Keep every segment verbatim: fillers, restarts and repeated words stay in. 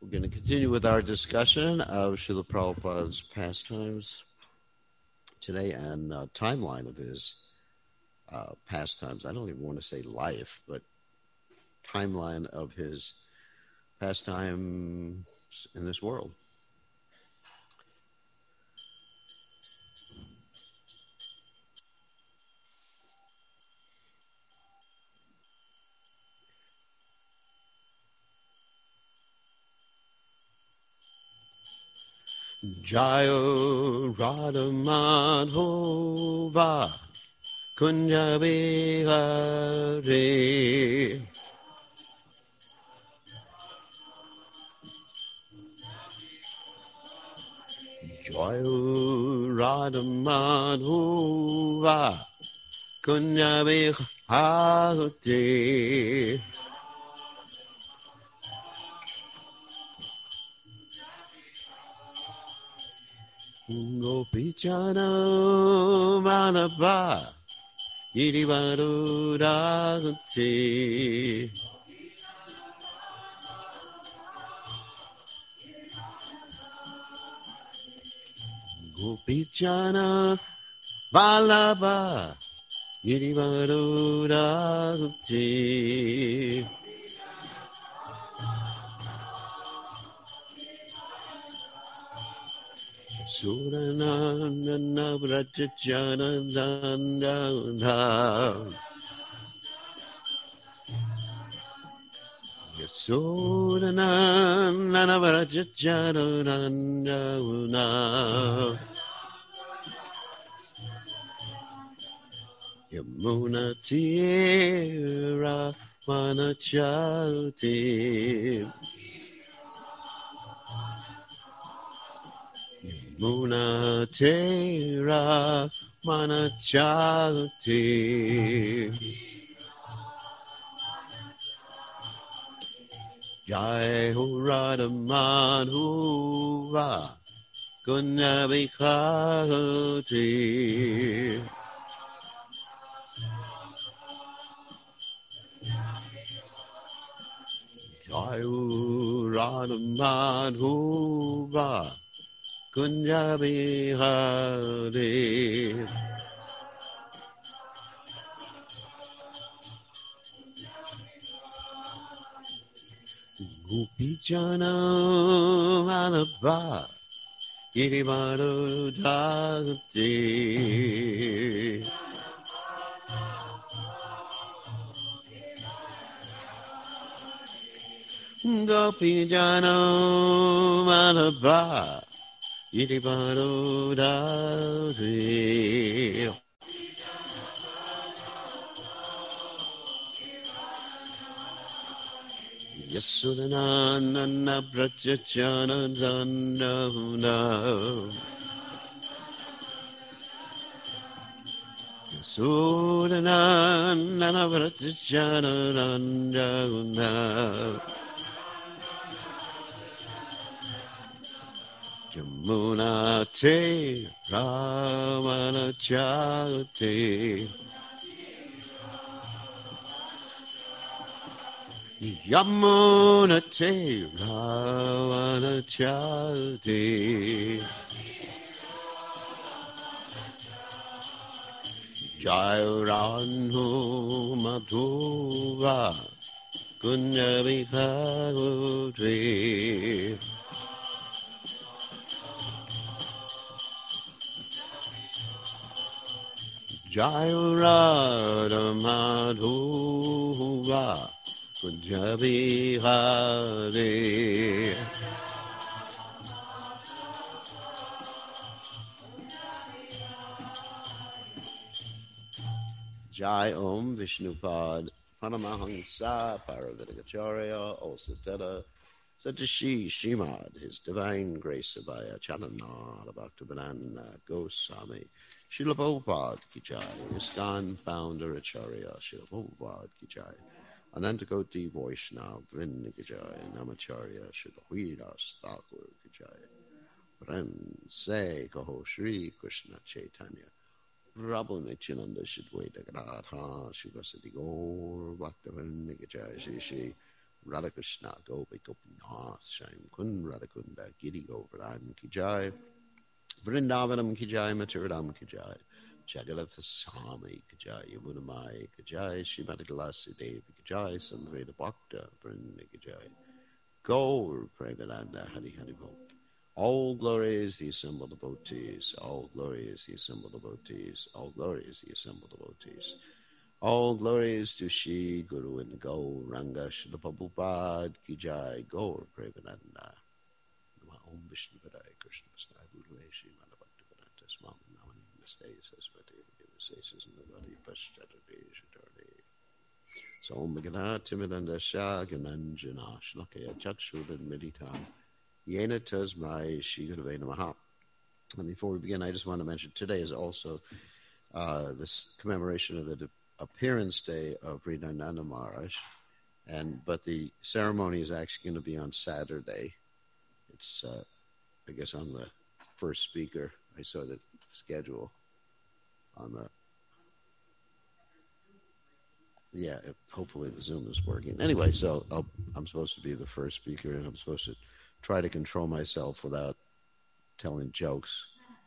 We're going to continue with our discussion of Srila Prabhupada's pastimes today and uh, timeline of his uh, pastimes. I don't even want to say life, but timeline of his pastimes in this world. Jayo Radha Madhova Kunja Bihari Jayo Radha Madhova Kunja Bihari Gopichana Madhava Girivarudagati Gopichana Vallabha Girivarudagati Surananda Vrajajana Dandana Yasodananda Vrajajana Dandana Yamuna Tira Manachati Muna Tera Manachati Jai Ho Radha Madhuva Gunavikati Jai Ho Radha Madhuva Kunja Bihari Gopichana Malabha Girivarudagati Gopichana Malabha Girivarudagati Yasudananda Brajajana Dandana Yasudananda Brajajana Dandana Jamuna Te Ramana Chate Yamuna Te Ravana Chati Jairanhu Madhuva Kunjavikagutri Jairada Madhuva Kunjabihari Jai Om Vishnupad Paramahansa Paravidagacharya Osatana Satashi Shimad His Divine Grace Abhaya Chalanara Bhaktivedanta Goswami Srila Prabhupada Ki Jai ISKCON Founder Acharya Srila Prabhupada Ki Jai Anantakoti Vaishnav Vrinda Ki Jai Namacharya Srila Hridas Thakur Ki Jai Prem Se Kaho Shri Krishna Chaitanya Prabhu Nityananda Shidwaita Gadadha Shivasati Gaur Bhaktivinoda Ki Jai Shri Shri Radhakrishna Gopi Gopinath Shaim Kun Radhakunda Giri Govardhan Ki Jai, Vrindavanam Ki Jai, Maturadam Ki Jai, Jagadath Swami Ki Jai, Yamunamai Ki Jai, Srimati Tulasi Devi Ki Jai, Samveda Bhakta Vrinda Ki Jai, Gaur Premananda Hari Hari Bol. All glory is the assembled devotees, all glory is the assembled devotees, all glory is the assembled devotees. All glory is to Shri Guru and Gaur Ranga Srila Prabhupada Ki Jai, Gaur Premananda. Om Vishnu Padaya Krishna Vasnai Bhutale Shri Madhavaktivedanta Swami Namani Namaste Saraswati Devasesas Navadi Paschatade Shatade. So Om Megana Timidanda Shah Gananjana Shlakaya Chakshudan Meditam Yena Tasmai Shri Gurave Namaha. And before we begin, I just want to mention today is also uh, this commemoration of the de- appearance day of Hridayananda Maharaj, and but the ceremony is actually going to be on Saturday. It's, uh, I guess, on the first speaker. I saw the schedule on the. Yeah, if, hopefully the Zoom is working. Anyway, so I'll, I'm supposed to be the first speaker, and I'm supposed to try to control myself without telling jokes.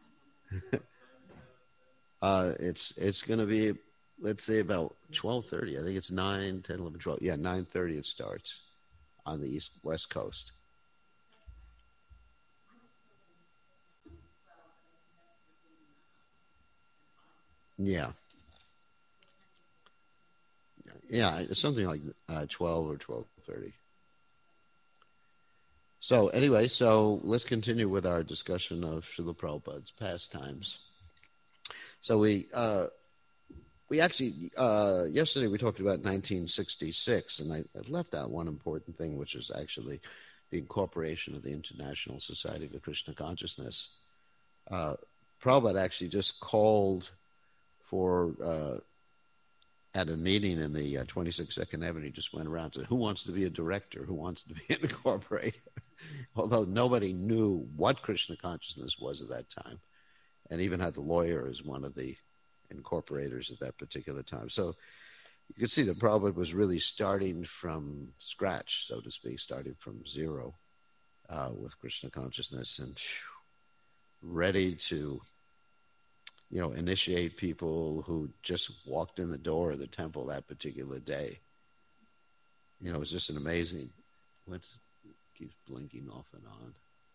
uh, it's it's going to be, let's say, about twelve thirty. I think it's nine, ten, eleven, twelve. Yeah, nine thirty it starts on the east west coast. Yeah. Yeah, it's something like uh, twelve or twelve thirty. So anyway, so let's continue with our discussion of Srila Prabhupada's pastimes. So we uh, we actually, uh, yesterday we talked about nineteen sixty-six, and I, I left out one important thing, which is actually the incorporation of the International Society for Krishna Consciousness. Uh, Prabhupada actually just called for, uh, at a meeting in the uh, twenty-six Second Avenue, he just went around to who wants to be a director, who wants to be an incorporator, although nobody knew what Krishna consciousness was at that time, and even had the lawyer as one of the incorporators at that particular time. So you could see that Prabhupada was really starting from scratch, so to speak, starting from zero uh, with Krishna consciousness, and whew, ready to, you know, initiate people who just walked in the door of the temple that particular day. You know, it was just an amazing, what keeps blinking off and on.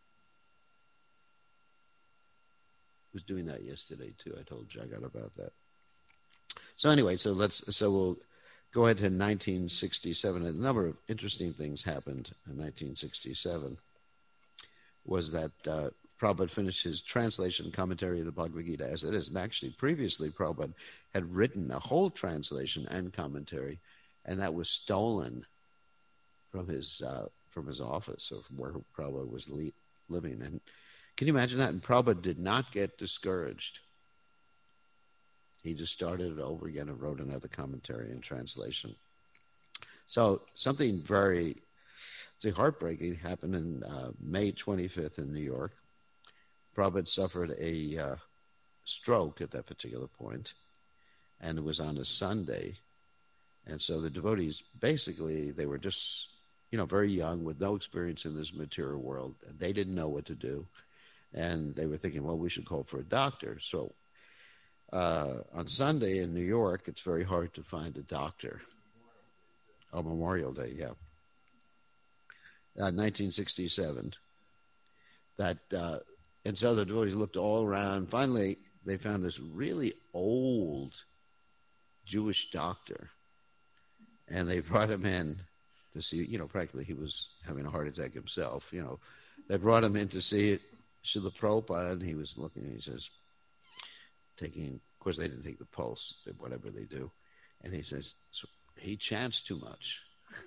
Was doing that yesterday too. I told Jagat about that. So anyway, so let's, so we'll go ahead to nineteen sixty-seven. A number of interesting things happened in nineteen sixty-seven. Was that uh, Prabhupada finished his translation commentary of the Bhagavad Gita as it is. And actually, previously, Prabhupada had written a whole translation and commentary, and that was stolen from his uh, from his office, or from where Prabhupada was le- living. And can you imagine that? And Prabhupada did not get discouraged. He just started it over again and wrote another commentary and translation. So something very, say, heartbreaking happened in uh, May twenty-fifth in New York. Prabhupada suffered a uh, stroke at that particular point, and it was on a Sunday. And so the devotees, basically, they were just, you know, very young with no experience in this material world. And they didn't know what to do. And they were thinking, well, we should call for a doctor. So uh, on Sunday in New York, it's very hard to find a doctor. Oh, Memorial Day, yeah. Uh, nineteen sixty-seven. That, uh, and so the devotees looked all around. Finally, they found this really old Jewish doctor. And they brought him in to see, you know, practically he was having a heart attack himself, you know. They brought him in to see it, Srila Prabhupada, and he was looking, and he says, taking, of course they didn't take the pulse, whatever they do. And he says, so he chants too much.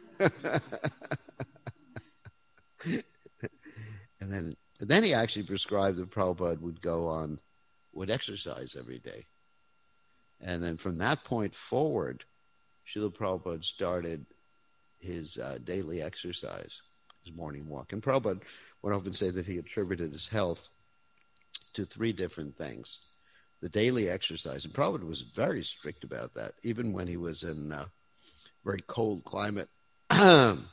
And then, and then he actually prescribed that Prabhupada would go on, would exercise every day. And then from that point forward, Srila Prabhupada started his uh, daily exercise, his morning walk. And Prabhupada would often say that he attributed his health to three different things. The daily exercise, and Prabhupada was very strict about that, even when he was in a very cold climate.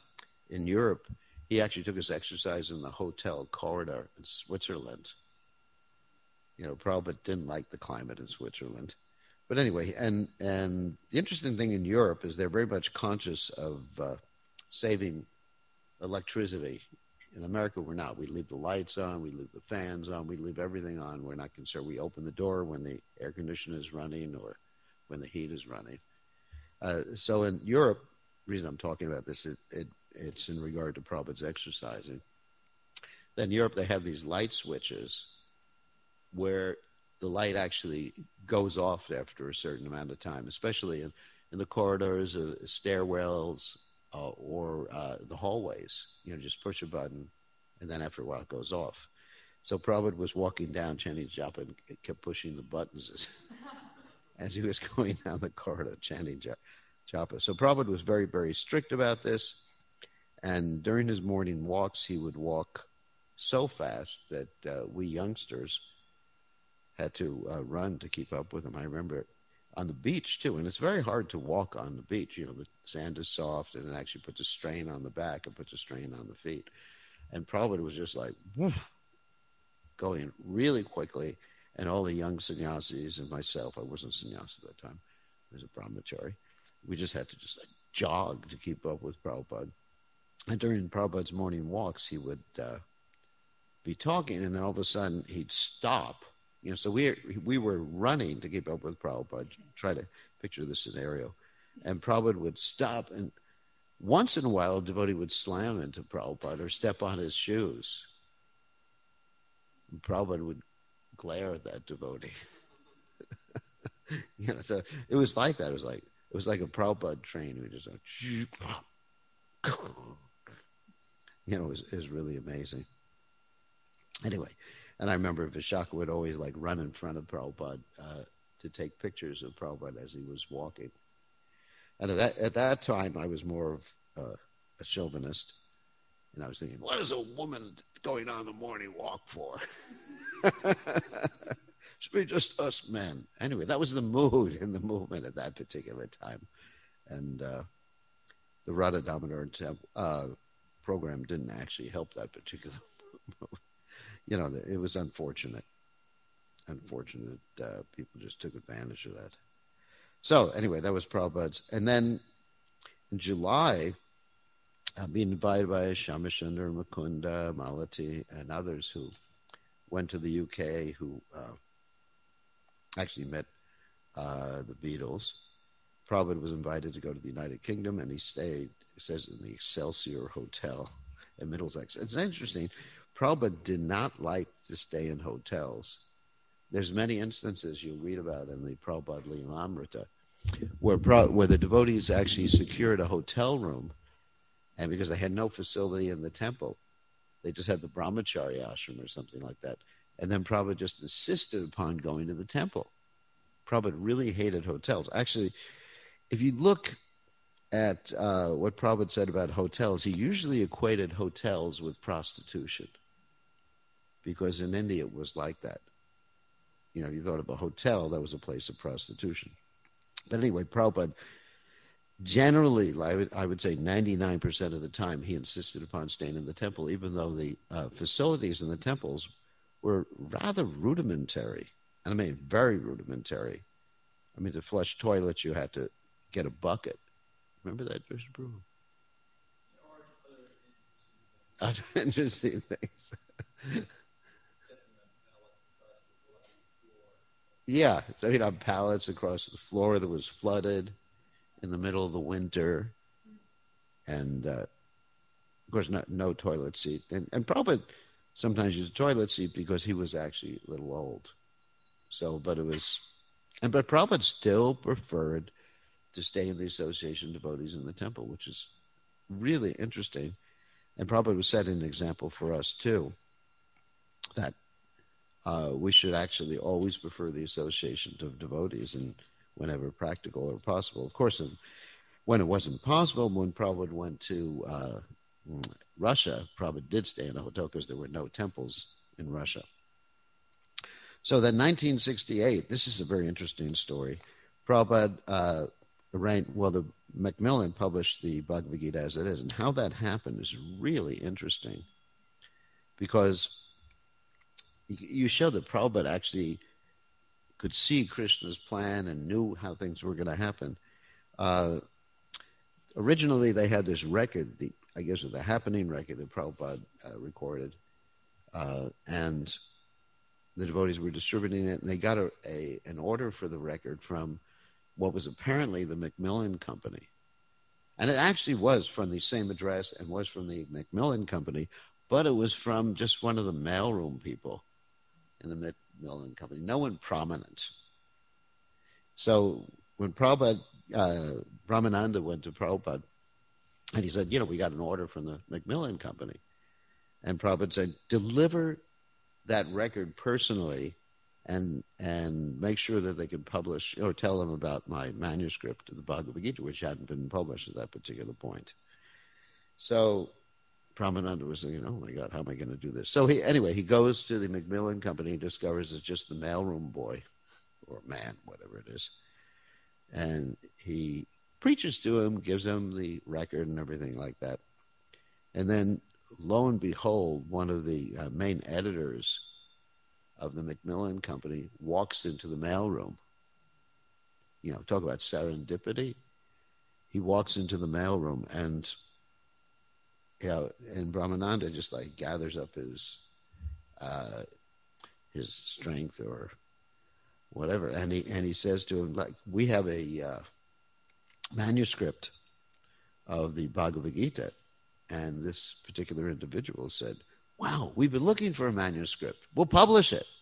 in Europe, he actually took his exercise in the hotel corridor in Switzerland. You know, Prabhupada didn't like the climate in Switzerland. But anyway, and, and the interesting thing in Europe is they're very much conscious of uh, saving electricity. In America, we're not. We leave the lights on, we leave the fans on, we leave everything on. We're not concerned. We open the door when the air conditioner is running or when the heat is running. Uh, so in Europe, the reason I'm talking about this, it, it, it's in regard to Prabhupada's exercising. Then in Europe, they have these light switches where the light actually goes off after a certain amount of time, especially in, in the corridors, uh, stairwells, uh, or uh, the hallways. You know, just push a button, and then after a while it goes off. So Prabhupada was walking down chanting japa and kept pushing the buttons as, as he was going down the corridor chanting japa. So Prabhupada was very, very strict about this. And during his morning walks, he would walk so fast that uh, we youngsters had to uh, run to keep up with him. I remember on the beach too, and it's very hard to walk on the beach. You know, the sand is soft, and it actually puts a strain on the back and puts a strain on the feet. And Prabhupada was just like, woof, going really quickly, and all the young sannyasis and myself, I wasn't sannyasi at that time, I was a brahmachari, we just had to just like jog to keep up with Prabhupada. And during Prabhupada's morning walks, he would uh, be talking, and then all of a sudden he'd stop. You know, so we we were running to keep up with Prabhupada. Try to picture the scenario. And Prabhupada would stop, and once in a while, a devotee would slam into Prabhupada or step on his shoes. And Prabhupada would glare at that devotee. You know, so it was like that. It was like it was like a Prabhupada train. We just like, you know, it was, it was really amazing. Anyway. And I remember Vishaka would always like run in front of Prabhupada uh, to take pictures of Prabhupada as he was walking. And at that, at that time, I was more of uh, a chauvinist. And I was thinking, what is a woman going on the morning walk for? Should be just us men. Anyway, that was the mood in the movement at that particular time. And uh, the Radha Damodar uh, program didn't actually help that particular movement. You know, it was unfortunate. Unfortunate. Uh, people just took advantage of that. So anyway, that was Prabhupada's. And then in July, uh, being invited by Shamashundar, Mukunda, Malati, and others who went to the U K, who uh, actually met uh, the Beatles. Prabhupada was invited to go to the United Kingdom, and he stayed, it says, in the Excelsior Hotel in Middlesex. It's interesting. Prabhupada did not like to stay in hotels. There's many instances you'll read about in the Prabhupada Leelamrita where, where the devotees actually secured a hotel room, and because they had no facility in the temple, they just had the brahmachari ashram or something like that. And then Prabhupada just insisted upon going to the temple. Prabhupada really hated hotels. Actually, if you look at uh, what Prabhupada said about hotels, he usually equated hotels with prostitution. Because in India it was like that. You know, you thought of a hotel, that was a place of prostitution. But anyway, Prabhupada, generally, I would, I would say ninety-nine percent of the time, he insisted upon staying in the temple, even though the uh, facilities in the temples were rather rudimentary. And I mean, very rudimentary. I mean, to flush toilets, you had to get a bucket. Remember that, Mister Brewer? Other interesting things. Yeah, so you know, pallets across the floor that was flooded in the middle of the winter, and uh, of course, not, no toilet seat. And, and Prabhupada sometimes used a toilet seat because he was actually a little old. So, but it was, and but Prabhupada still preferred to stay in the association devotees in the temple, which is really interesting. And Prabhupada was setting an example for us too, that Uh, we should actually always prefer the association of devotees, and whenever practical or possible. Of course, when it wasn't possible, when Prabhupada went to uh, Russia, Prabhupada did stay in a hotel because there were no temples in Russia. So then nineteen sixty-eight, this is a very interesting story. Prabhupada uh, arranged, well, the Macmillan published the Bhagavad Gita as it is. And how that happened is really interesting, because you show that Prabhupada actually could see Krishna's plan and knew how things were going to happen. Uh, originally, they had this record, the I guess it was the happening record that Prabhupada uh, recorded, uh, and the devotees were distributing it, and they got a, a an order for the record from what was apparently the Macmillan Company. And it actually was from the same address and was from the Macmillan Company, but it was from just one of the mailroom people in the Macmillan Company, no one prominent. So when Prabhupada, uh, Brahmananda went to Prabhupada, and he said, you know, we got an order from the Macmillan Company. And Prabhupada said, deliver that record personally and and make sure that they can publish, or tell them about my manuscript of the Bhagavad Gita, which hadn't been published at that particular point. So Brahmananda was thinking, oh my God, how am I going to do this? So he anyway, he goes to the Macmillan Company, discovers it's just the mailroom boy, or man, whatever it is. And he preaches to him, gives him the record and everything like that. And then, lo and behold, one of the uh, main editors of the Macmillan Company walks into the mailroom. You know, talk about serendipity. He walks into the mailroom, and you know, and Brahmananda just like gathers up his uh, his strength or whatever, and he and he says to him, like, we have a uh, manuscript of the Bhagavad Gita. And this particular individual said, wow, we've been looking for a manuscript. We'll publish it.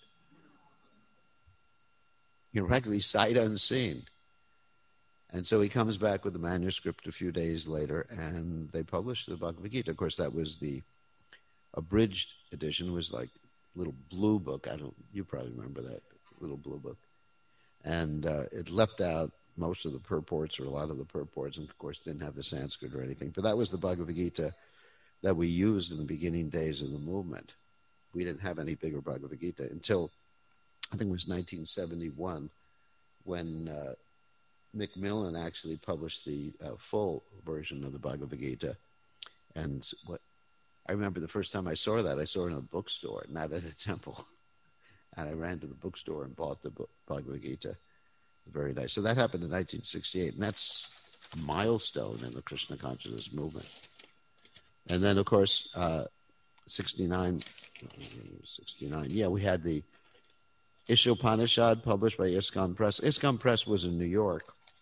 You know, practically sight unseen. And so he comes back with the manuscript a few days later, and they published the Bhagavad Gita. Of course, that was the abridged edition. It was like a little blue book. I don't, you probably remember that little blue book. And uh, it left out most of the purports, or a lot of the purports, and of course didn't have the Sanskrit or anything. But that was the Bhagavad Gita that we used in the beginning days of the movement. We didn't have any bigger Bhagavad Gita until, I think it was nineteen seventy-one, when uh, Macmillan actually published the uh, full version of the Bhagavad Gita. And what I remember the first time I saw that, I saw it in a bookstore, not at a temple. And I ran to the bookstore and bought the book, Bhagavad Gita. Very nice. So that happened in nineteen sixty-eight, and that's a milestone in the Krishna consciousness movement. And then, of course, uh, sixty-nine, sixty-nine, yeah, we had the Ishopanishad published by ISKCON Press. ISKCON Press was in New York,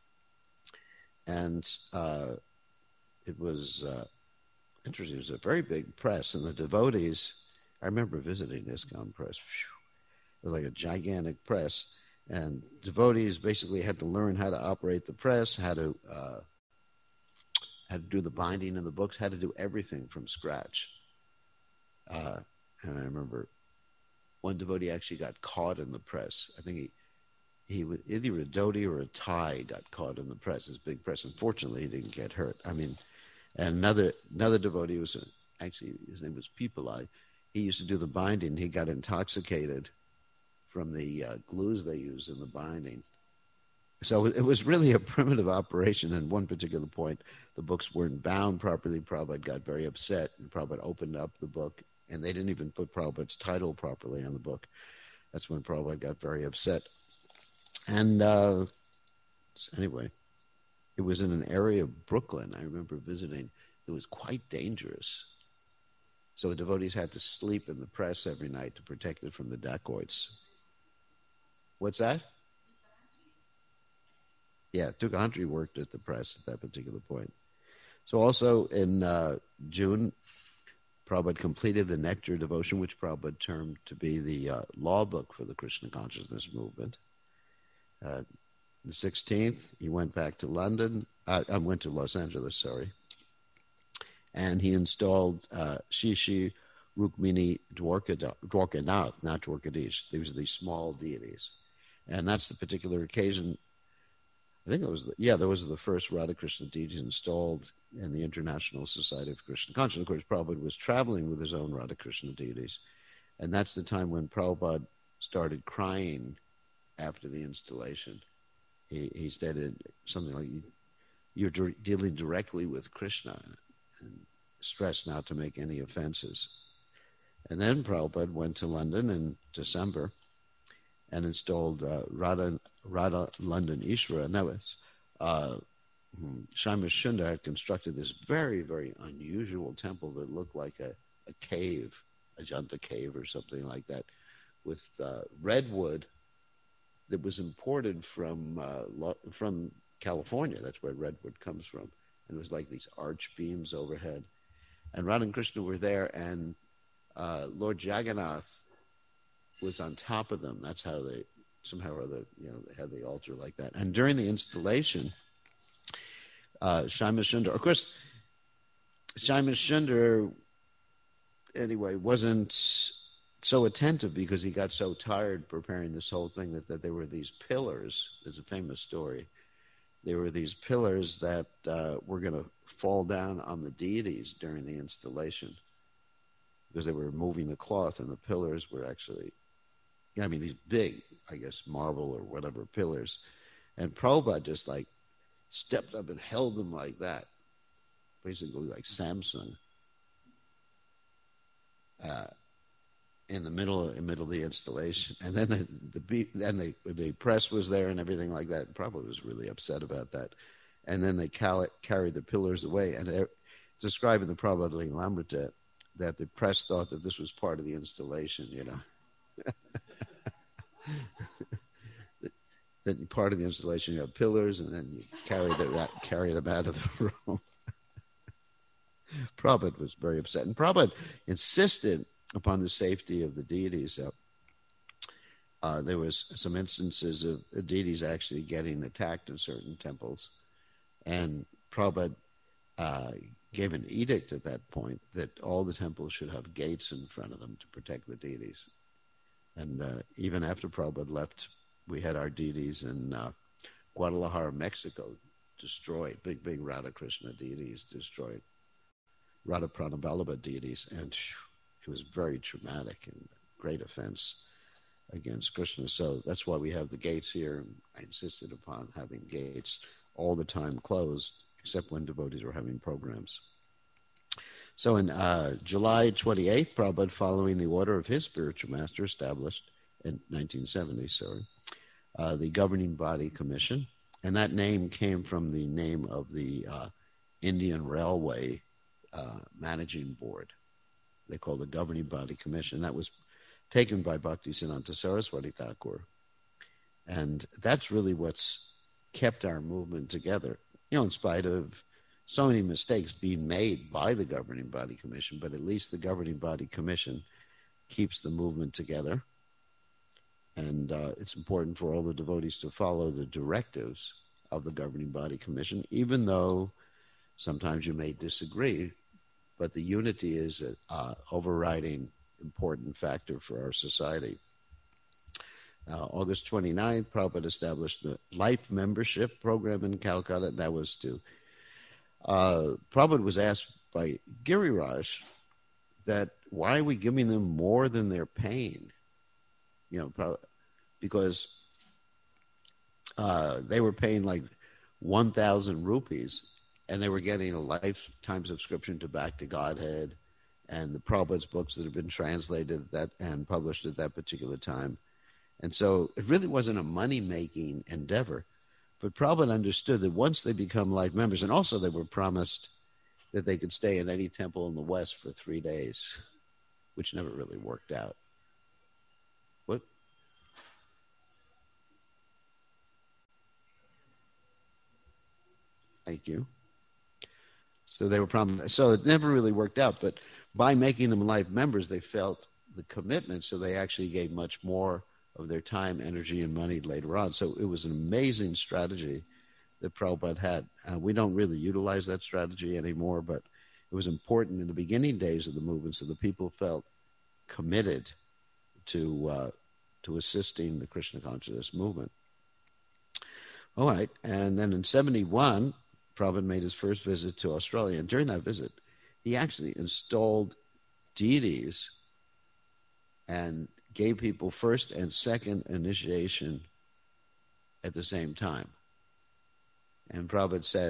and uh, it was uh, interesting. It was a very big press, and the devotees, I remember visiting ISKCON Press. It was like a gigantic press. And devotees basically had to learn how to operate the press, how to uh, how to do the binding of the books, how to do everything from scratch. Uh, and I remember one devotee actually got caught in the press. I think he he was either a dhoti or a tie got caught in the press, this big press. Unfortunately, he didn't get hurt. I mean, and another another devotee was a, actually his name was Pipalai. He used to do the binding. He got intoxicated from the uh, glues they use in the binding. So it was really a primitive operation. At one particular point, the books weren't bound properly. Prabhupada got very upset, and Prabhupada opened up the book, and they didn't even put Prabhupada's title properly on the book. That's when Prabhupada got very upset. And uh, anyway, it was in an area of Brooklyn, I remember visiting. It was quite dangerous. So the devotees had to sleep in the press every night to protect it from the dacoits. What's that? Yeah, Tukahantri worked at the press at that particular point. So also in uh, June, Prabhupada completed the Nectar Devotion, which Prabhupada termed to be the uh, law book for the Krishna consciousness movement. Uh, the sixteenth, he went back to London. Uh, I went to Los Angeles, sorry. And he installed uh, Shishi Rukmini Dwarkanath, not Dwarkadish. These are these small deities. And that's the particular occasion. I think it was, the, yeah, there was the first Radha Krishna deity installed in the International Society of Krishna Consciousness. Of course, Prabhupada was traveling with his own Radha Krishna deities. And that's the time when Prabhupada started crying after the installation. He, he stated something like, you're de- dealing directly with Krishna, and stressed not to make any offenses. And then Prabhupada went to London in December and installed uh, Radha, Radha London Ishvara, and that was uh, Shyamas Sundar had constructed this very, very unusual temple that looked like a, a cave, a Ajanta cave or something like that, with uh, redwood that was imported from uh, from California. That's where redwood comes from. And it was like these arch beams overhead. And Radha and Krishna were there, and uh, Lord Jagannath was on top of them. That's how they, somehow or other, you know, they had the altar like that. And during the installation, uh, Shyamas Sundar, of course, Shyamas Sundar, anyway, wasn't so attentive because he got so tired preparing this whole thing that, that there were these pillars. There's a famous story. There were these pillars that uh, were going to fall down on the deities during the installation because they were moving the cloth, and the pillars were actually, I mean, these big, I guess, marble or whatever pillars. And Prabhupada just like stepped up and held them like that, basically like Samson, uh, in the middle, in the middle of the installation. And then the the beat, then the the press was there and everything like that. Prabhupada was really upset about that. And then they cal- carried the pillars away. And it's described in the Prabhupada Lilamrita that the press thought that this was part of the installation, you know. That part of the installation, you have pillars, and then you carry them, carry them out of the room. Prabhupada was very upset. And Prabhupada insisted upon the safety of the deities. So, uh, there was some instances of the deities actually getting attacked in certain temples. And Prabhupada uh, gave an edict at that point that all the temples should have gates in front of them to protect the deities. And uh, even after Prabhupada left, we had our deities in uh, Guadalajara, Mexico, destroyed. Big, big Radha Krishna deities destroyed. Radha Pranavallabha deities. And phew, it was very traumatic and great offense against Krishna. So that's why we have the gates here. I insisted upon having gates all the time closed, except when devotees were having programs. So in uh, July twenty-eighth, Prabhupada, following the order of his spiritual master, established in nineteen seventy, sorry, uh, the Governing Body Commission. And that name came from the name of the uh, Indian Railway uh, Managing Board. They call the Governing Body Commission. That was taken by Bhaktisiddhanta Saraswati Thakur. And that's really what's kept our movement together, you know, in spite of so many mistakes being made by the Governing Body Commission, but at least the Governing Body Commission keeps the movement together. And uh, it's important for all the devotees to follow the directives of the Governing Body Commission, even though sometimes you may disagree, but the unity is an uh, overriding important factor for our society. Uh, August twenty-ninth, Prabhupada established the Life Membership Program in Calcutta. That was to, uh, Prabhupada was asked by Giriraj that why are we giving them more than they're paying? You know, because uh, they were paying like one thousand rupees, and they were getting a lifetime subscription to Back to Godhead and the Prabhupada's books that have been translated that and published at that particular time. And so it really wasn't a money-making endeavor. But Prabhupada understood that once they become life members, and also they were promised that they could stay in any temple in the West for three days, which never really worked out. What? Thank you. So they were promised. So it never really worked out. But by making them life members, they felt the commitment. So they actually gave much more of their time, energy, and money later on. So it was an amazing strategy that Prabhupada had. Uh, we don't really utilize that strategy anymore, but it was important in the beginning days of the movement, so the people felt committed to uh, to assisting the Krishna consciousness movement. All right, and then in seventy-one, Prabhupada made his first visit to Australia, and during that visit, he actually installed deities and gave people first and second initiation at the same time. And Prabhupada said,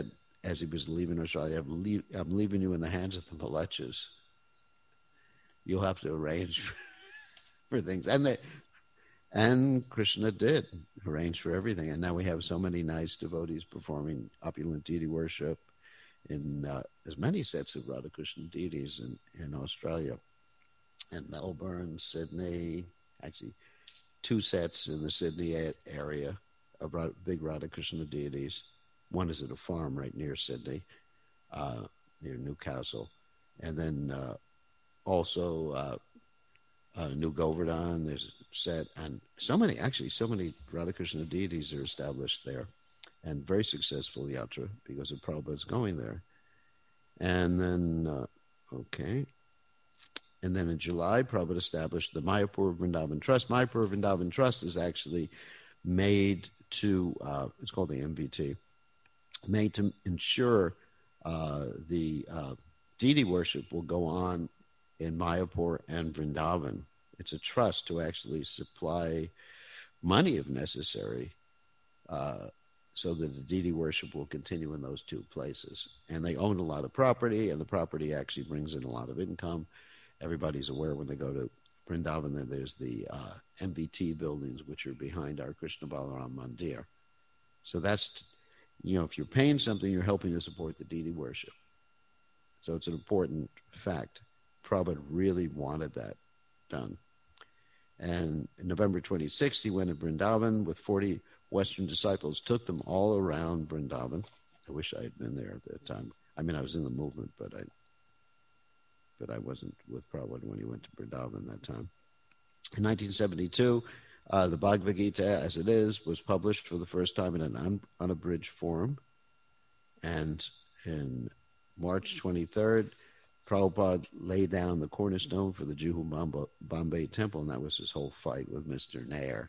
as he was leaving Australia, I'm, leave, I'm leaving you in the hands of the Malechas. You'll have to arrange for things. And they, and Krishna did arrange for everything. And now we have so many nice devotees performing opulent deity worship in uh, as many sets of Radha Krishna deities in, in Australia, in Melbourne, Sydney, actually two sets in the Sydney area of big Radha Krishna deities. One is at a farm right near Sydney, uh, near Newcastle. And then uh, also uh, uh, New Govardhan, there's a set, and so many, actually, so many Radha Krishna deities are established there, and very successful yatra because of Prabhupada's going there. And then, uh, okay, and then in July, Prabhupada established the Mayapur Vrindavan Trust. Mayapur Vrindavan Trust is actually made to, uh, it's called the M V T, made to ensure uh, the uh, deity worship will go on in Mayapur and Vrindavan. It's a trust to actually supply money if necessary, uh, so that the deity worship will continue in those two places. And they own a lot of property, and the property actually brings in a lot of income. Everybody's aware when they go to Vrindavan that there's the uh, M B T buildings, which are behind our Krishna Balaram Mandir. So that's, you know, if you're paying something, you're helping to support the deity worship. So it's an important fact. Prabhupada really wanted that done. And in November twenty-sixth, he went to Vrindavan with forty Western disciples, took them all around Vrindavan. I wish I had been there at that time. I mean, I was in the movement, but I but I wasn't with Prabhupada when he went to Vrindavan that time. In nineteen seventy-two, uh, the Bhagavad Gita, as it is, was published for the first time in an un- unabridged form. And in March twenty-third, Prabhupada laid down the cornerstone for the Juhu Bombay Temple, and that was his whole fight with Mister Nair.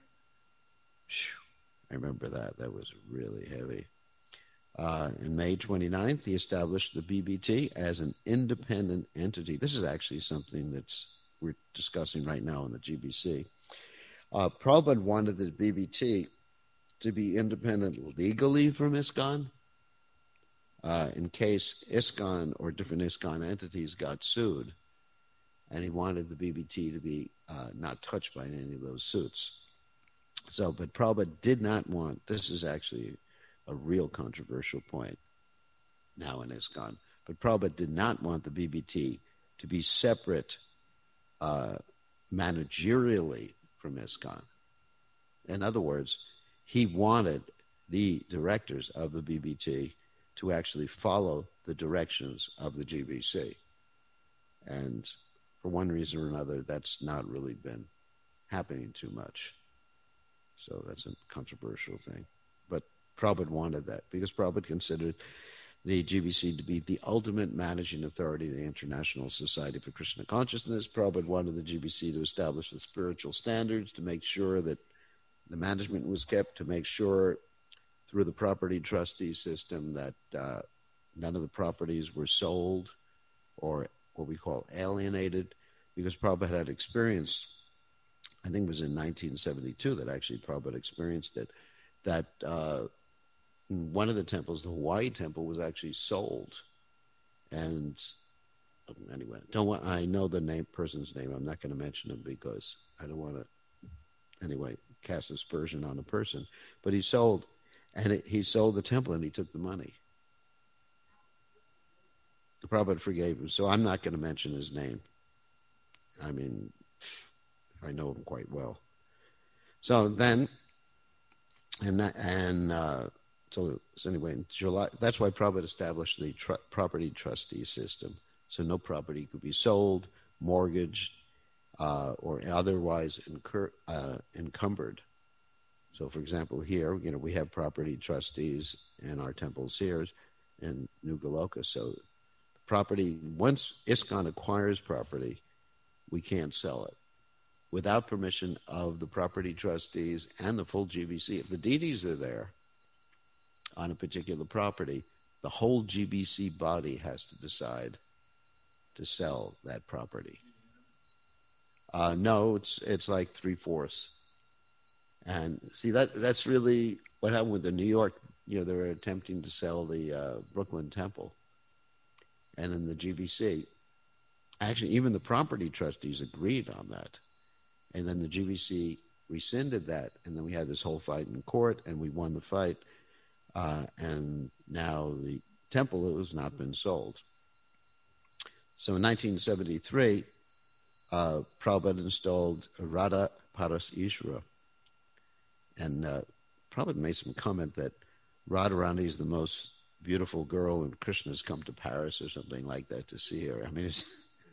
I remember that. That was really heavy. Uh, in May twenty-ninth, he established the B B T as an independent entity. This is actually something that's we're discussing right now in the G B C. Uh, Prabhupada wanted the B B T to be independent legally from ISKCON, uh, in case ISKCON or different ISKCON entities got sued, and he wanted the B B T to be uh, not touched by any of those suits. So, but Prabhupada did not want, this is actually a real controversial point now in ISKCON, but Prabhupada did not want the B B T to be separate uh, managerially from ISKCON. In other words, he wanted the directors of the B B T to actually follow the directions of the G B C. And for one reason or another, that's not really been happening too much. So that's a controversial thing. But Prabhupada wanted that because Prabhupada considered the G B C to be the ultimate managing authority of the International Society for Krishna Consciousness. Prabhupada wanted the G B C to establish the spiritual standards, to make sure that the management was kept, to make sure through the property trustee system that uh, none of the properties were sold or what we call alienated, because Prabhupada had experienced, I think it was in nineteen seventy-two that actually Prabhupada experienced it, that uh, one of the temples, the Hawaii temple, was actually sold. And um, anyway, don't want, I know the name person's name. I'm not going to mention him because I don't want to, anyway, cast aspersion on a person. But he sold, and it, he sold the temple and he took the money. The Prabhupada forgave him. So I'm not going to mention his name. I mean, I know him quite well. So then, and and uh, so, so anyway, in July, that's why Prabhupada established the tr- property trustee system. So no property could be sold, mortgaged, uh, or otherwise incur, uh, encumbered. So, for example, here, you know, we have property trustees in our temples here in New Goloka. So, property, once ISKCON acquires property, we can't sell it without permission of the property trustees and the full G B C. If the deities are there on a particular property, the whole G B C body has to decide to sell that property. Uh, no, it's it's like three-fourths. And see, that that's really what happened with the New York you know, they were attempting to sell the uh, Brooklyn Temple. And then the G B C, actually, even the property trustees agreed on that. And then the G B C rescinded that. And then we had this whole fight in court, and we won the fight. Uh, and now the temple has not been sold. So in nineteen seventy-three, uh, Prabhupada installed Radha Parasishvara. And uh, Prabhupada made some comment that Radharani is the most beautiful girl and Krishna's come to Paris or something like that to see her. I mean, it's...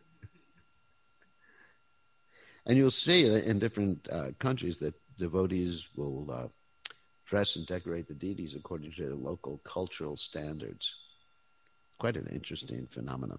And you'll see in different uh, countries that devotees will uh, dress and decorate the deities according to their local cultural standards. Quite an interesting phenomenon.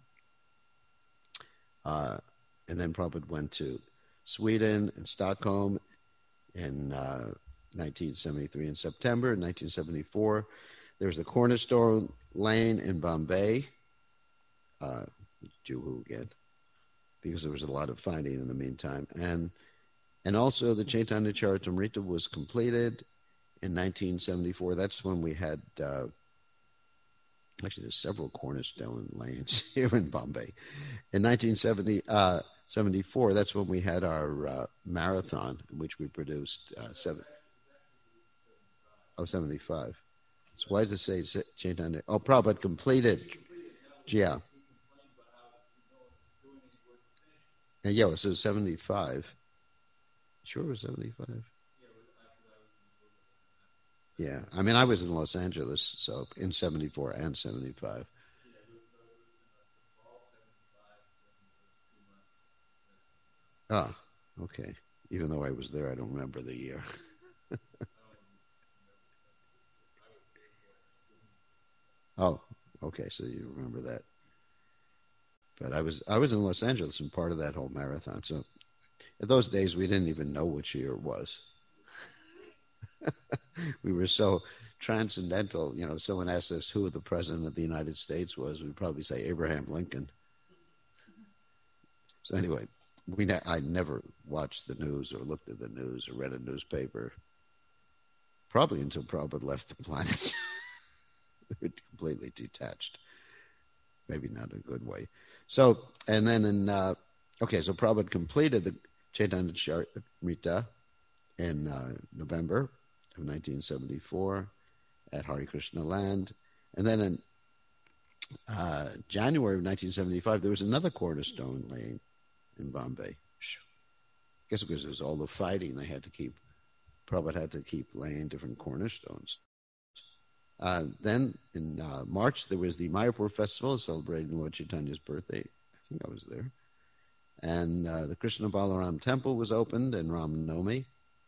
Uh, and then Prabhupada went to Sweden and Stockholm in uh, nineteen seventy-three in September. In nineteen seventy-four, there was the Cornerstone Lane in Bombay. Uh, Juhu again, because there was a lot of fighting in the meantime. And and also the Chaitanya Charitamrita was completed in nineteen seventy-four. That's when we had, uh, actually there's several Cornerstone lanes here in Bombay. In nineteen seventy-four, that's when we had our uh, marathon, in which we produced uh, seven. Oh, seventy-five. So why does it say Chaitanya? Oh, Prabhupada completed. Yeah. And yeah, it says seventy-five. Sure it was seventy-five? Yeah. I mean, I was in Los Angeles, so in seventy-four and seventy-five. Ah, okay. Even though I was there, I don't remember the year. Oh, okay. So you remember that. But I was I was in Los Angeles and part of that whole marathon. So in those days, we didn't even know which year it was. We were so transcendental. You know, if someone asked us who the president of the United States was, we'd probably say Abraham Lincoln. So anyway, we ne- I never watched the news or looked at the news or read a newspaper, probably until Prabhupada left the planet. They were completely detached. Maybe not in a good way. So, and then in, uh, okay, so Prabhupada completed the Chaitanya Charitamrita in uh, November of nineteen seventy-four at Hare Krishna Land. And then in uh, January of nineteen seventy-five, there was another Cornerstone Lane in Bombay. I guess because there was all the fighting, they had to keep, Prabhupada had to keep laying different cornerstones. Uh, then in uh, March, there was the Mayapur Festival celebrating Lord Chaitanya's birthday. I think I was there. And uh, the Krishna Balaram Temple was opened in Ram Navami.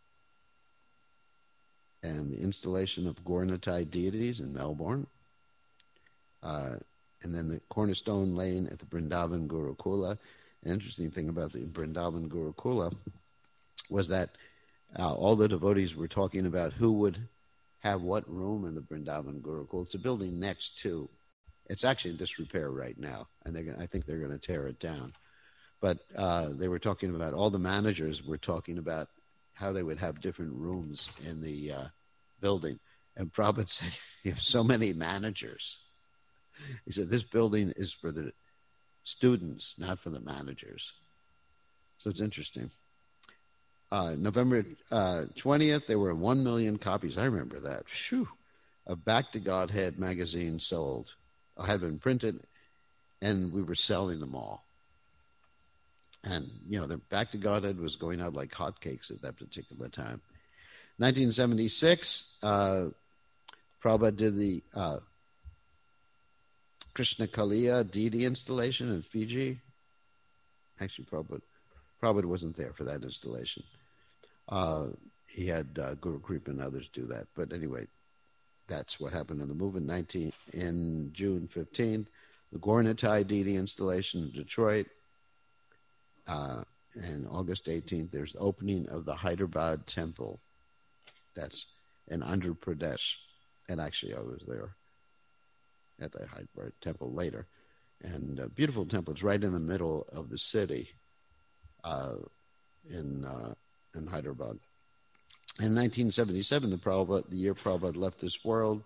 And the installation of Gaurnitai deities in Melbourne. Uh, and then the Cornerstone Lane at the Vrindavan Gurukula. An interesting thing about the Vrindavan Gurukula was that uh, all the devotees were talking about who would have what room in the Vrindavan Gurukul. It's a building next to, it's actually in disrepair right now, and they're gonna, I think they're going to tear it down. But uh, they were talking about, all the managers were talking about how they would have different rooms in the uh, building. And Prabhupada said, you have so many managers. He said, this building is for the students, not for the managers. So it's interesting. Uh, November uh, twentieth, there were one million copies. I remember that. Phew. Of Back to Godhead magazine sold. I had been printed, and we were selling them all. And, you know, the Back to Godhead was going out like hotcakes at that particular time. nineteen seventy-six, uh, Prabhupada did the uh, Krishna Kaliya deity installation in Fiji. Actually, Prabhupada, Prabhupada wasn't there for that installation. Uh, he had uh, Guru Kripa and others do that. But anyway, that's what happened in the movement. nineteen in June fifteenth, the Gaurnitai deity installation in Detroit. Uh, and August eighteenth, there's the opening of the Hyderabad temple. That's in Andhra Pradesh. And actually, I was there at the Hyderabad temple later. And a beautiful temple. It's right in the middle of the city uh, in uh, in Hyderabad. In nineteen seventy-seven, the, Prabhupada, the year Prabhupada left this world,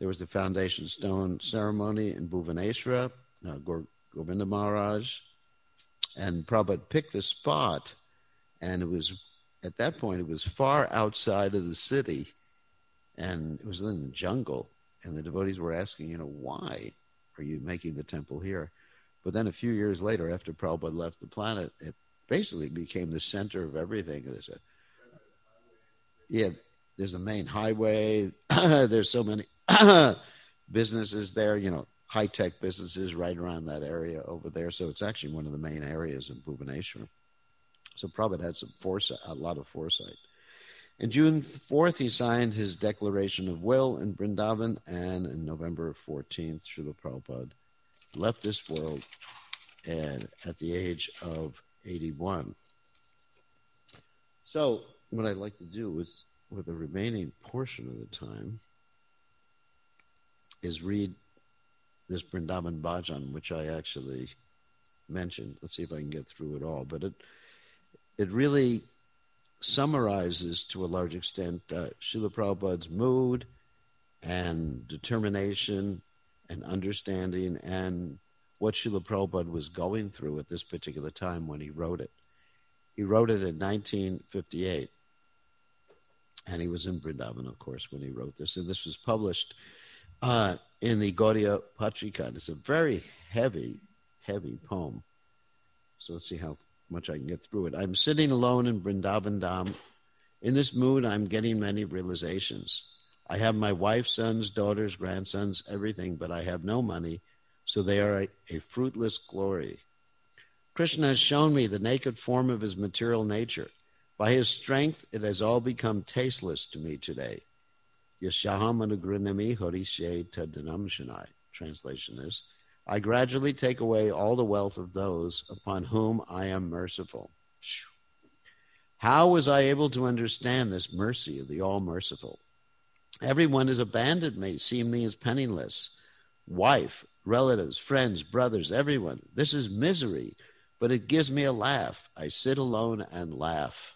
There was the foundation stone ceremony in Bhubaneswara, uh, Govinda Maharaj, and Prabhupada picked the spot, and it was, at that point, it was far outside of the city, and it was in the jungle, and the devotees were asking, you know, why are you making the temple here? But then a few years later, after Prabhupada left the planet, it basically became the center of everything. There's a, yeah, there's a main highway. There's so many businesses there, you know, high-tech businesses right around that area over there. So it's actually one of the main areas in Bhubaneswar. So Prabhupada had some foresight, a lot of foresight. On June fourth, he signed his declaration of will in Vrindavan, and on November fourteenth, Srila Prabhupada left this world and at the age of eighty-one. So what I'd like to do is, with the remaining portion of the time, is read this Vrindavan Bhajan, which I actually mentioned. Let's see if I can get through it all. But it it really summarizes, to a large extent, uh, Srila Prabhupada's mood and determination and understanding and what Srila Prabhupada was going through at this particular time when he wrote it. He wrote it in nineteen fifty-eight. And he was in Vrindavan, of course, when he wrote this. And this was published uh, in the Gaudiya Patrika. It's a very heavy, heavy poem. So let's see how much I can get through it. I'm sitting alone in Vrindavan Dham. In this mood, I'm getting many realizations. I have my wife, sons, daughters, grandsons, everything, but I have no money, so they are a, a fruitless glory. Krishna has shown me the naked form of his material nature. By his strength, it has all become tasteless to me today. Yashahamanagrinami harishe tadanam shanai. Translation is, I gradually take away all the wealth of those upon whom I am merciful. How was I able to understand this mercy of the all-merciful? Everyone has abandoned me, seeing me as penniless. Wife, relatives, friends, brothers, everyone. This is misery, but it gives me a laugh. I sit alone and laugh.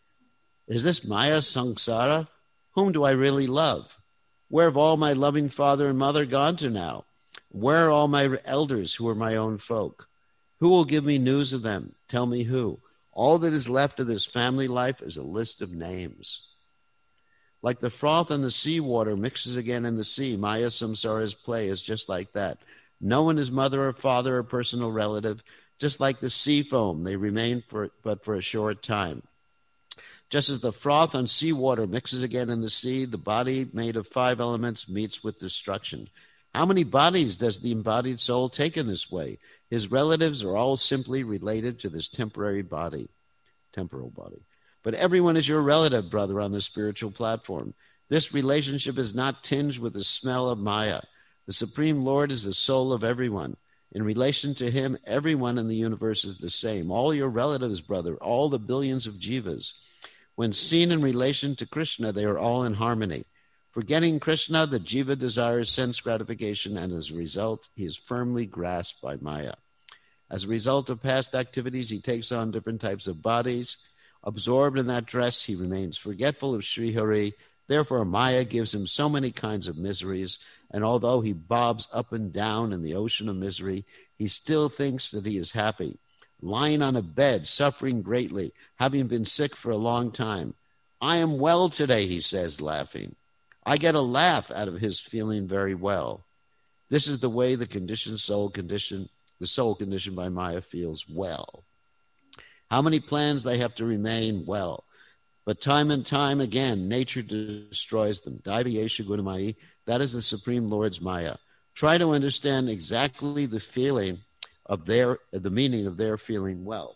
Is this Maya Samsara? Whom do I really love? Where have all my loving father and mother gone to now? Where are all my elders who are my own folk? Who will give me news of them? Tell me who. All that is left of this family life is a list of names. Like the froth on the seawater mixes again in the sea, Maya Samsara's play is just like that. No one is mother or father or personal relative. Just like the sea foam, they remain for but for a short time. Just as the froth on seawater mixes again in the sea, the body made of five elements meets with destruction. How many bodies does the embodied soul take in this way? His relatives are all simply related to this temporary body, temporal body. But everyone is your relative, brother, on the spiritual platform. This relationship is not tinged with the smell of Maya. The Supreme Lord is the soul of everyone. In relation to him, everyone in the universe is the same. All your relatives, brother, all the billions of jivas. When seen in relation to Krishna, they are all in harmony. Forgetting Krishna, the jiva desires sense gratification, and as a result, he is firmly grasped by Maya. As a result of past activities, he takes on different types of bodies. Absorbed in that dress, he remains forgetful of Sri Hari. Therefore, Maya gives him so many kinds of miseries, and although he bobs up and down in the ocean of misery, he still thinks that he is happy. Lying on a bed, suffering greatly, having been sick for a long time. I am well today, he says, laughing. I get a laugh out of his feeling very well. This is the way the conditioned soul condition, the soul conditioned by Maya feels well. How many plans they have to remain well. But time and time again, nature destroys them. Daivayesha Gunamai, that is the Supreme Lord's Maya. Try to understand exactly the feeling of their, the meaning of their feeling well.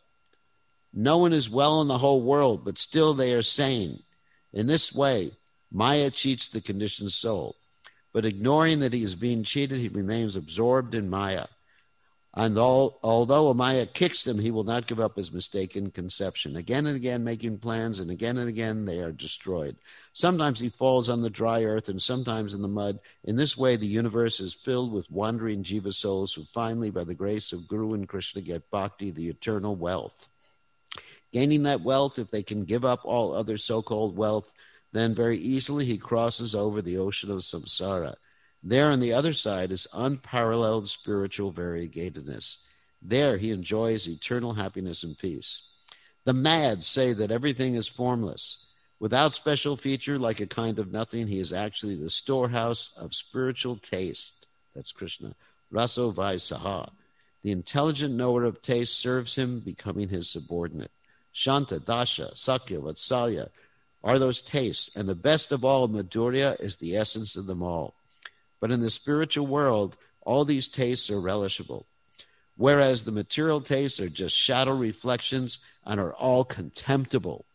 No one is well in the whole world, but still they are sane. In this way, Maya cheats the conditioned soul. But ignoring that he is being cheated, he remains absorbed in Maya. And all, although Maya kicks him, he will not give up his mistaken conception. Again and again making plans, and again and again they are destroyed. Sometimes he falls on the dry earth, and sometimes in the mud. In this way, the universe is filled with wandering jiva souls who finally, by the grace of Guru and Krishna, get bhakti, the eternal wealth. Gaining that wealth, if they can give up all other so-called wealth, then very easily he crosses over the ocean of samsara. There on the other side is unparalleled spiritual variegatedness. There he enjoys eternal happiness and peace. The mad say that everything is formless. Without special feature, like a kind of nothing, he is actually the storehouse of spiritual taste. That's Krishna. Raso Vai Saha. The intelligent knower of taste serves him, becoming his subordinate. Shanta, Dasha, Sakya, Vatsalya are those tastes, and the best of all, Madhurya, is the essence of them all. But in the spiritual world, all these tastes are relishable, whereas the material tastes are just shadow reflections and are all contemptible.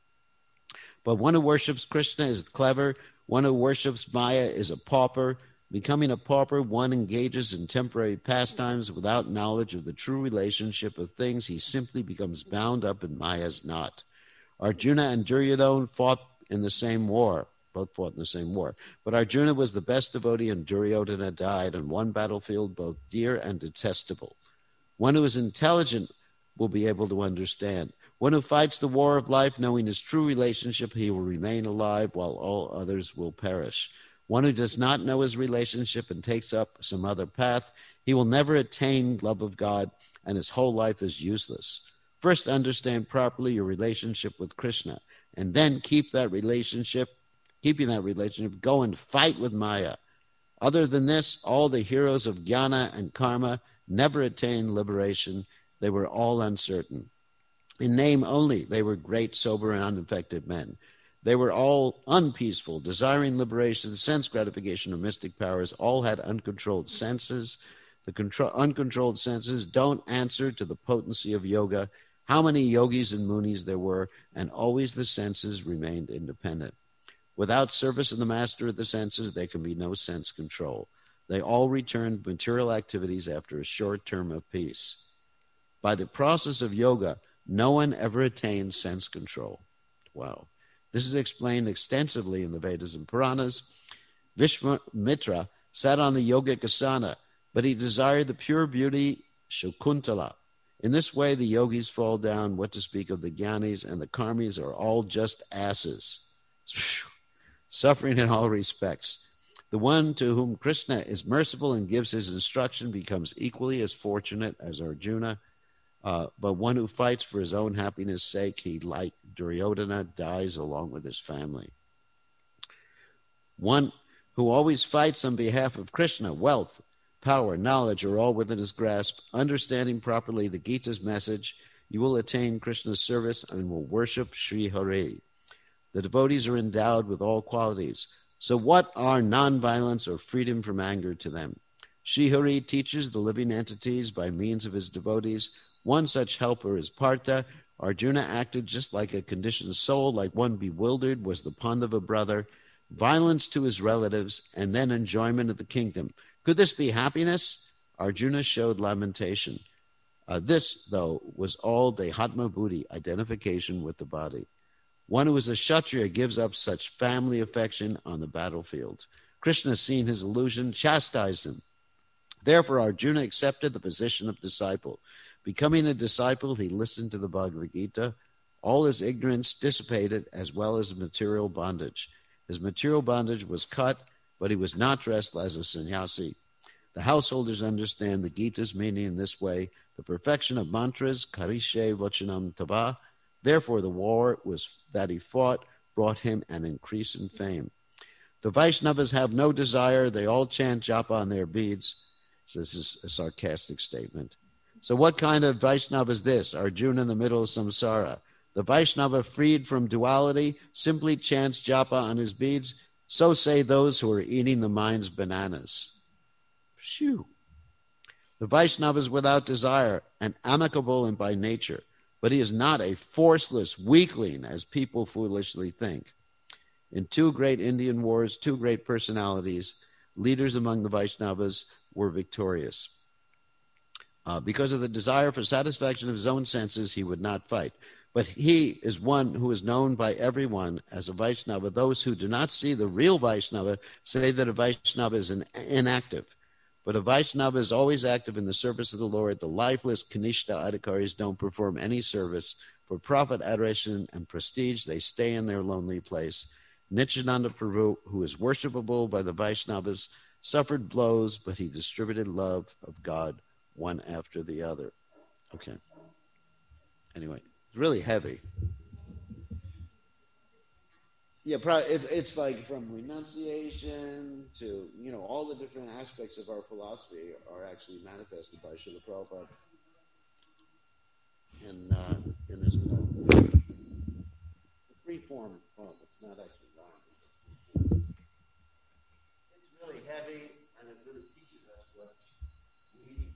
But one who worships Krishna is clever. One who worships Maya is a pauper. Becoming a pauper, one engages in temporary pastimes without knowledge of the true relationship of things. He simply becomes bound up in Maya's knot. Arjuna and Duryodhana fought in the same war. Both fought in the same war. But Arjuna was the best devotee, and Duryodhana died on one battlefield, both dear and detestable. One who is intelligent will be able to understand. One who fights the war of life, knowing his true relationship, he will remain alive while all others will perish. One who does not know his relationship and takes up some other path, he will never attain love of God, and his whole life is useless. First, understand properly your relationship with Krishna, and then keep that relationship, keeping that relationship, go and fight with Maya. Other than this, all the heroes of jnana and karma never attained liberation. They were all uncertain. In name only, they were great, sober, and unaffected men. They were all unpeaceful, desiring liberation, sense gratification, or mystic powers. All had uncontrolled senses. The control, uncontrolled senses don't answer to the potency of yoga. How many yogis and munis there were, and always the senses remained independent. Without service of the master of the senses, there can be no sense control. They all returned material activities after a short term of peace. By the process of yoga, no one ever attained sense control. Wow. This is explained extensively in the Vedas and Puranas. Vishwamitra sat on the yogic asana, but he desired the pure beauty Shakuntala. In this way, the yogis fall down. What to speak of the jnanis, and the karmis are all just asses, suffering in all respects. The one to whom Krishna is merciful and gives his instruction becomes equally as fortunate as Arjuna. Uh, but one who fights for his own happiness' sake, he, like Duryodhana, dies along with his family. One who always fights on behalf of Krishna, wealth, power, knowledge are all within his grasp. Understanding properly the Gita's message, you will attain Krishna's service and will worship Sri Hari. The devotees are endowed with all qualities. So what are nonviolence or freedom from anger to them? Sri Hari teaches the living entities by means of his devotees. One such helper is Partha. Arjuna acted just like a conditioned soul, like one bewildered was the Pandava brother. Violence to his relatives, and then enjoyment of the kingdom. Could this be happiness? Arjuna showed lamentation. Uh, this, though, was all Dehatma Buddhi, identification with the body. One who is a Kshatriya gives up such family affection on the battlefield. Krishna, seeing his illusion, chastised him. Therefore, Arjuna accepted the position of disciple. Becoming a disciple, he listened to the Bhagavad Gita. All his ignorance dissipated, as well as material bondage. His material bondage was cut, but he was not dressed as a sannyasi. The householders understand the Gita's meaning in this way: the perfection of mantras, karishe vachanam tava. Therefore, the war was that he fought brought him an increase in fame. The Vaishnavas have no desire. They all chant japa on their beads. So this is a sarcastic statement. So what kind of Vaishnava is this? Arjuna in the middle of samsara. The Vaishnava freed from duality simply chants japa on his beads. So say those who are eating the mind's bananas. Phew. The Vaishnava is without desire and amicable and by nature, but he is not a forceless weakling as people foolishly think. In two great Indian wars, two great personalities, leaders among the Vaishnavas, were victorious. Uh, because of the desire for satisfaction of his own senses, he would not fight. But he is one who is known by everyone as a Vaishnava. Those who do not see the real Vaishnava say that a Vaishnava is an inactive. But a Vaishnava is always active in the service of the Lord. The lifeless Kanishta Adhikaris don't perform any service. For profit, adoration, and prestige, they stay in their lonely place. Nityananda Prabhu, who is worshipable by the Vaishnavas, suffered blows, but he distributed love of God one after the other. Okay. Anyway, it's really heavy. Yeah, probably it's, it's like from renunciation to, you know, all the different aspects of our philosophy are actually manifested by Srila Prabhupada in, uh, in this book. Free form poem. It's not actually rhyme. It's really heavy, and it really teaches us what we need.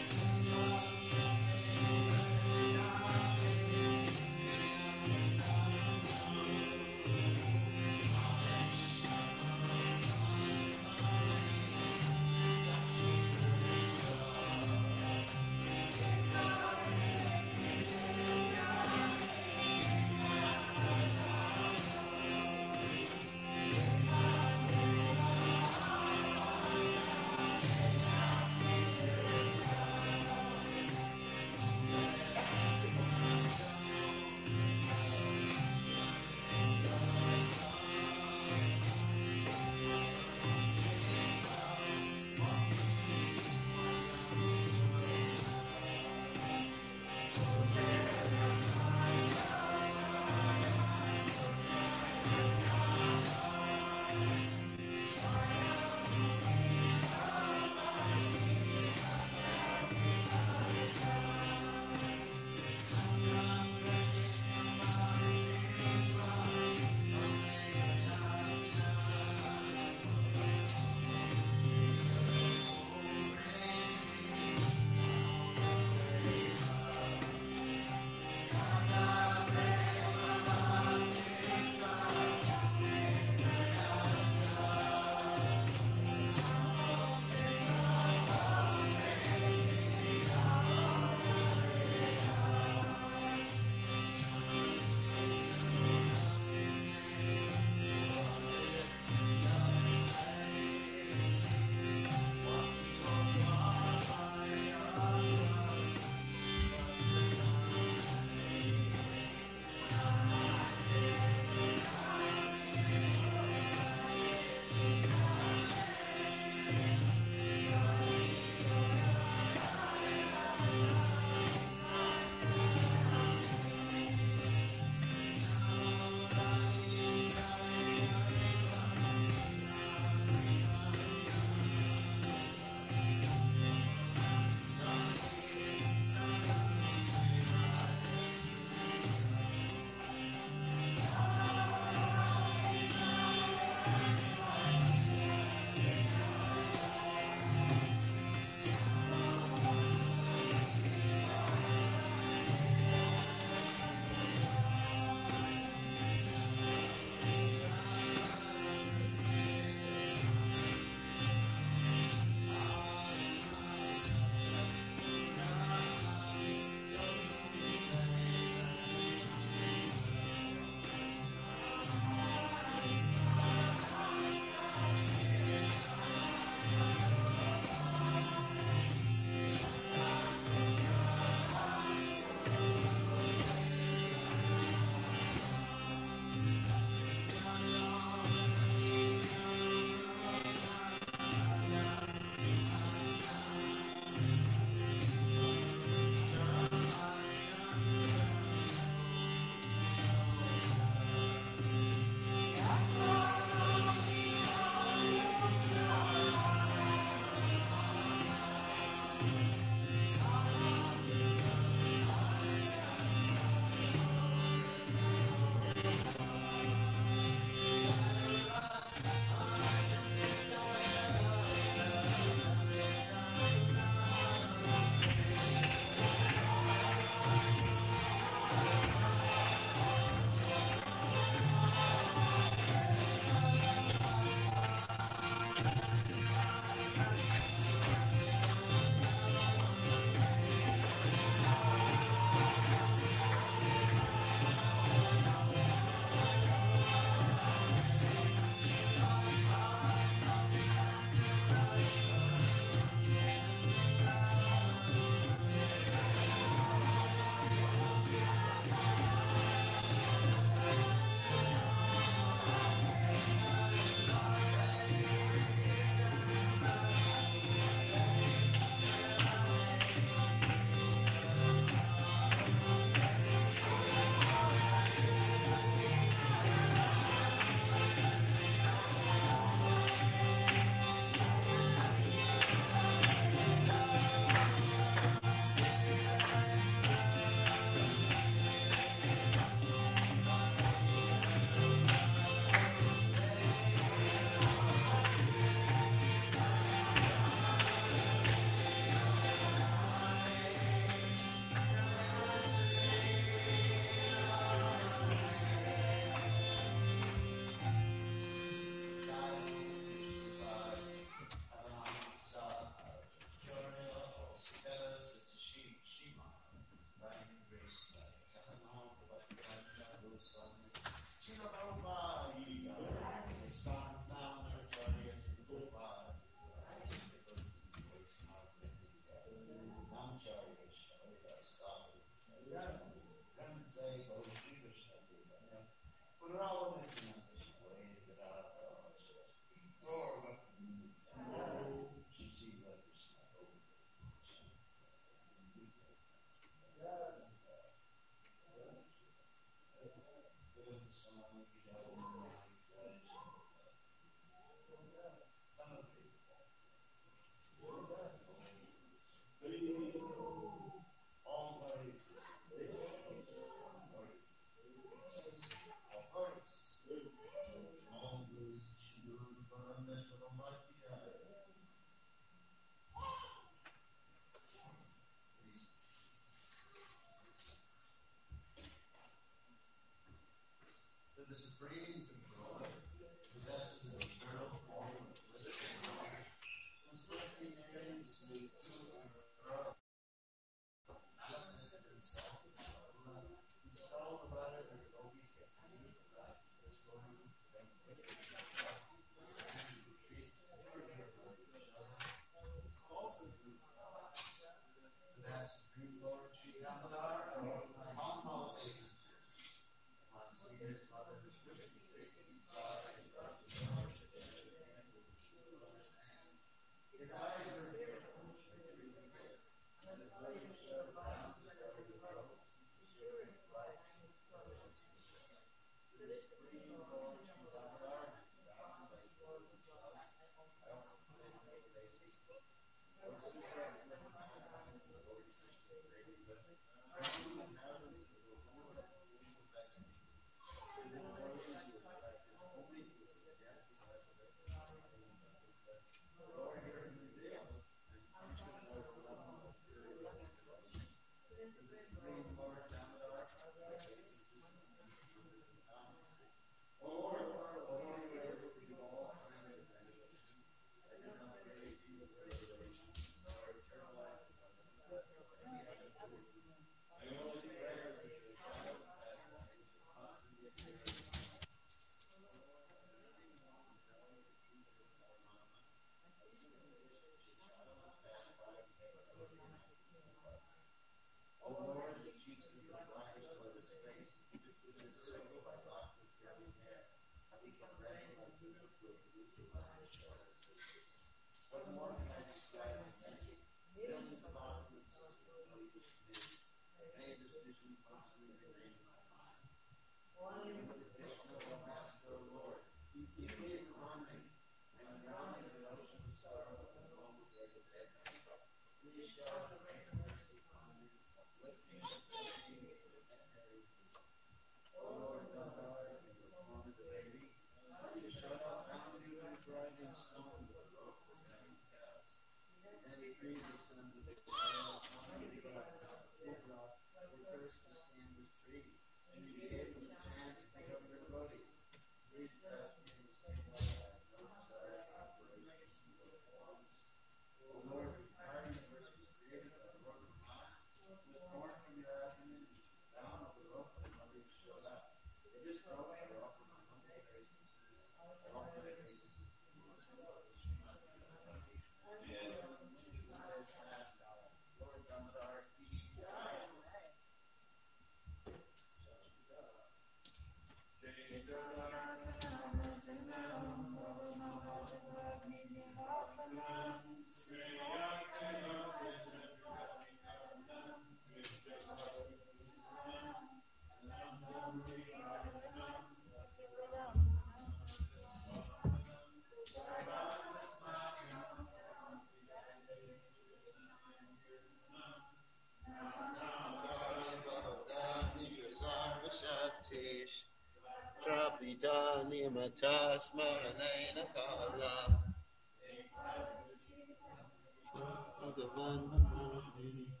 Trapidani matas maranena kala. Bhagavan